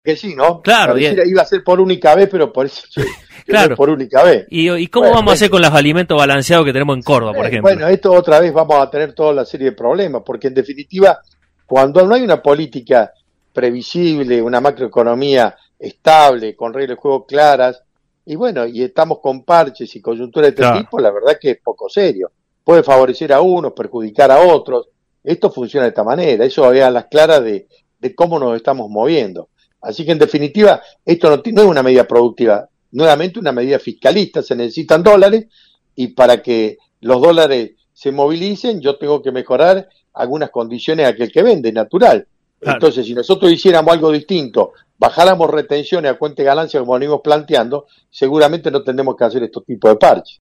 que sí, ¿no? Claro. Pareciera, iba a ser por única vez, pero parece que Claro. es por única vez. ¿Y cómo vamos a hacer con los alimentos balanceados que tenemos en Córdoba, por ejemplo? Bueno, esto otra vez vamos a tener toda la serie de problemas, porque en definitiva, cuando no hay una política previsible, una macroeconomía estable, con reglas de juego claras, y bueno, y estamos con parches y coyunturas de este tipo, la verdad que es poco serio. Puede favorecer a unos, perjudicar a otros. Esto funciona de esta manera, eso es a las claras de cómo nos estamos moviendo. Así que en definitiva, esto no es una medida productiva, nuevamente una medida fiscalista, se necesitan dólares, y para que los dólares se movilicen, yo tengo que mejorar algunas condiciones a aquel que vende, natural. Claro. Entonces, si nosotros hiciéramos algo distinto, bajáramos retenciones a cuenta de ganancia como venimos planteando, seguramente no tendremos que hacer estos tipos de parches.